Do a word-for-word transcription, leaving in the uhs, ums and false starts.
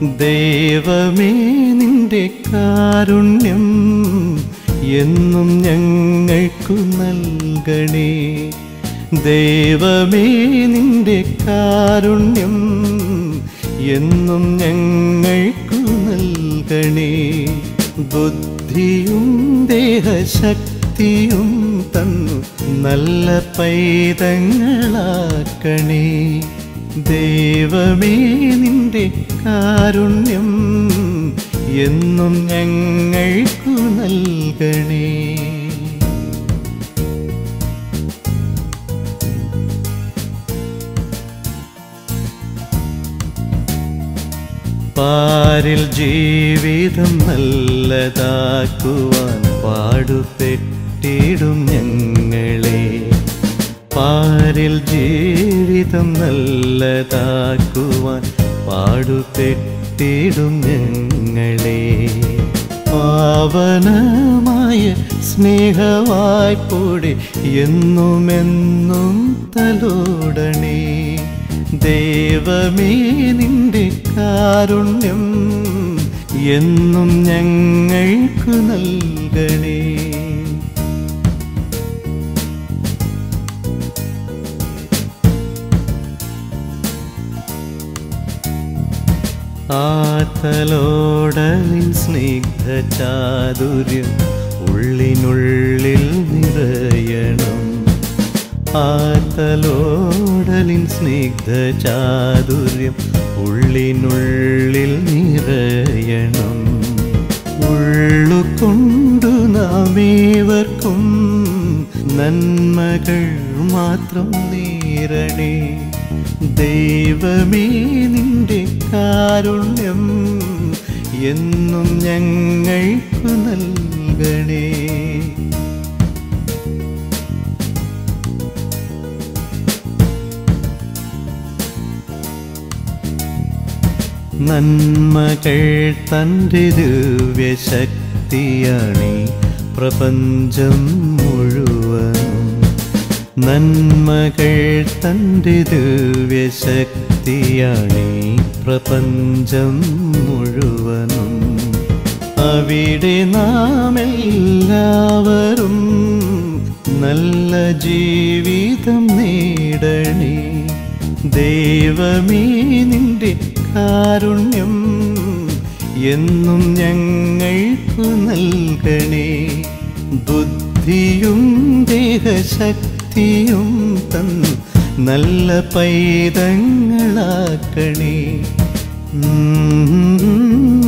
ദൈവമേ നിന്റെ കാരുണ്യം എന്നും ഞങ്ങൾക്കു നൽകണേ. ദൈവമേ നിന്റെ കാരുണ്യം എന്നും ഞങ്ങൾക്കു നൽകണേ. ബുദ്ധിയും ദേഹശക്തിയും തന്നു നല്ല പൈതങ്ങളാക്കണേ. ദൈവമേ നിന്റെ കാരുണ്യം എന്നും ഞങ്ങൾക്കു നൽകണേ. പാരിൽ ജീവിതം നല്ലതാക്കുവാൻ പാടുപെട്ടിടും ഞങ്ങളെ. പാരിൽ ജീവിതം നല്ലതാക്കുവാൻ പാടുപെട്ടിടും ഞങ്ങളെ. പാവനമായ സ്നേഹവായ്പോടെ എന്നുമെന്നും തലോടണേ. ദൈവമേ നിന്റെ കാരുണ്യം എന്നും ഞങ്ങൾക്കു നൽകണേ. ആതലോടലിൻ സ്നിഗ്ധ ചാതുര്യം ഉള്ളിനുള്ളിൽ നിറയണം. ആതലോടലിൻ സ്നിഗ്ധ ചാതുര്യം ഉള്ളിനുള്ളിൽ നിറയണം. ഉള്ളുകൊണ്ടു നാമേവർക്കും നന്മകൾ മാത്രം നേരണേ. ദൈവമേ നിന്റെ കാരുണ്യം എന്നും ഞങ്ങൾക്കു നൽകണേ. നന്മകൾ തൻ്റെ ദിവ്യശക്തിയാണീ പ്രപഞ്ചം മുഴുവനും. നന്മകൾ തൻ്റെ ദിവ്യശക്തിയാണീ പ്രപഞ്ചം മുഴുവനും. അവിടെ നാം എല്ലാവരും നല്ല ജീവിതം നേടണേ. ദൈവമേ നിന്റെ കാരുണ്യം എന്നും ഞങ്ങൾക്കു നൽകണേ. ബുദ്ധിയും ദേഹശക്തിയും തന്നു നല്ല പൈതങ്ങളാക്കണേ.